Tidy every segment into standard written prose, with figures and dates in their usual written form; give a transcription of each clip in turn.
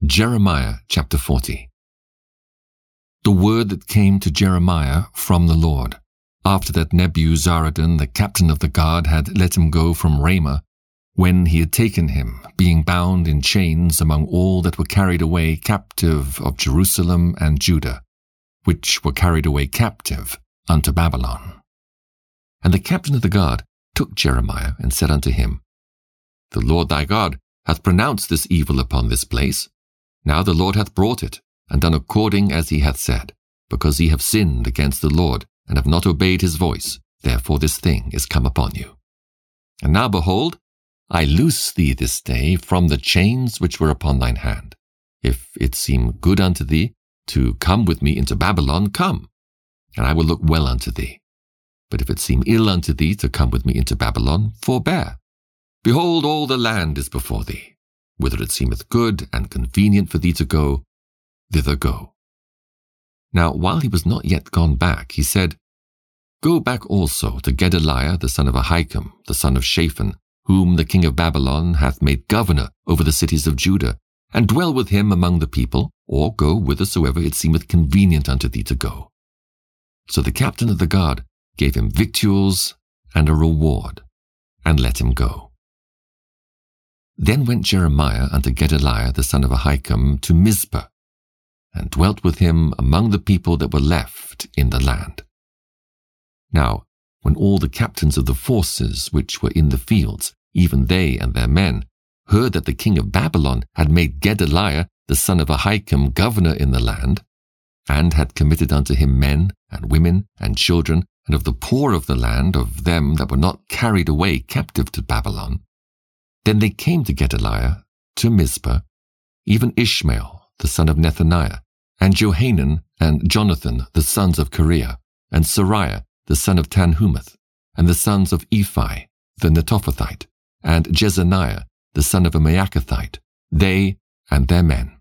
Jeremiah chapter 40. The word that came to Jeremiah from the Lord, after that Nebuzaradan, the captain of the guard, had let him go from Ramah, when he had taken him, being bound in chains among all that were carried away captive of Jerusalem and Judah, which were carried away captive unto Babylon. And the captain of the guard took Jeremiah and said unto him, The Lord thy God hath pronounced this evil upon this place. Now the Lord hath brought it, and done according as he hath said, because ye have sinned against the Lord, and have not obeyed his voice. Therefore this thing is come upon you. And now behold, I loose thee this day from the chains which were upon thine hand. If it seem good unto thee to come with me into Babylon, come, and I will look well unto thee. But if it seem ill unto thee to come with me into Babylon, forbear. Behold, all the land is before thee. Whither it seemeth good and convenient for thee to go, thither go. Now while he was not yet gone back, he said, Go back also to Gedaliah the son of Ahikam, the son of Shaphan, whom the king of Babylon hath made governor over the cities of Judah, and dwell with him among the people, or go whithersoever it seemeth convenient unto thee to go. So the captain of the guard gave him victuals and a reward, and let him go. Then went Jeremiah unto Gedaliah the son of Ahikam to Mizpah, and dwelt with him among the people that were left in the land. Now, when all the captains of the forces which were in the fields, even they and their men, heard that the king of Babylon had made Gedaliah the son of Ahikam governor in the land, and had committed unto him men and women and children, and of the poor of the land, of them that were not carried away captive to Babylon, then they came to Gedaliah, to Mizpah, even Ishmael the son of Nethaniah, and Johanan and Jonathan the sons of Kareah, and Sariah the son of Tanhumeth, and the sons of Ephi the Netophathite, and Jezaniah the son of a Maacathite, they and their men.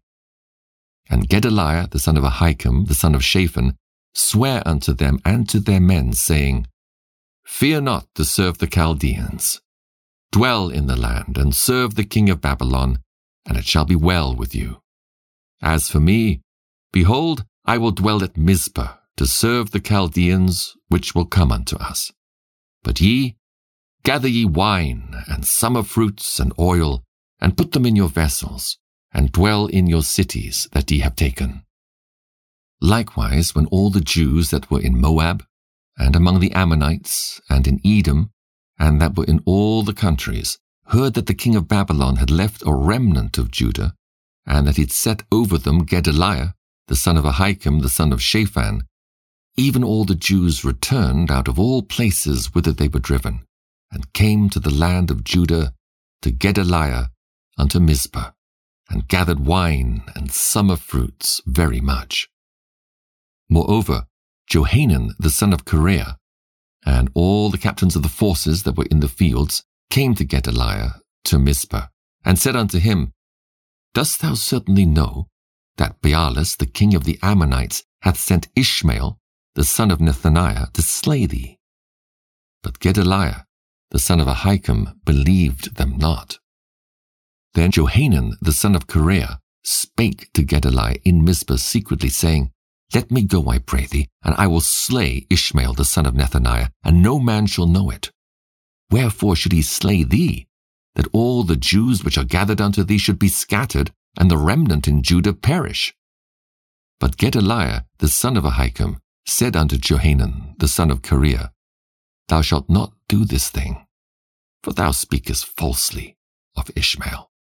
And Gedaliah the son of Ahikam, the son of Shaphan, sware unto them and to their men, saying, Fear not to serve the Chaldeans. Dwell in the land, and serve the king of Babylon, and it shall be well with you. As for me, behold, I will dwell at Mizpah, to serve the Chaldeans which will come unto us. But ye, gather ye wine, and summer fruits, and oil, and put them in your vessels, and dwell in your cities that ye have taken. Likewise, when all the Jews that were in Moab, and among the Ammonites, and in Edom, and that were in all the countries, heard that the king of Babylon had left a remnant of Judah, and that he had set over them Gedaliah, the son of Ahikam, the son of Shaphan, even all the Jews returned out of all places whither they were driven, and came to the land of Judah, to Gedaliah, unto Mizpah, and gathered wine and summer fruits very much. Moreover, Johanan the son of Kareah, and all the captains of the forces that were in the fields came to Gedaliah to Mizpah, and said unto him, Dost thou certainly know that Baalis the king of the Ammonites hath sent Ishmael the son of Nethaniah to slay thee? But Gedaliah the son of Ahikam believed them not. Then Johanan the son of Kareah spake to Gedaliah in Mizpah secretly, saying, Let me go, I pray thee, and I will slay Ishmael the son of Nethaniah, and no man shall know it. Wherefore should he slay thee, that all the Jews which are gathered unto thee should be scattered, and the remnant in Judah perish? But Gedaliah the son of Ahikam said unto Johanan the son of Kareah, Thou shalt not do this thing, for thou speakest falsely of Ishmael.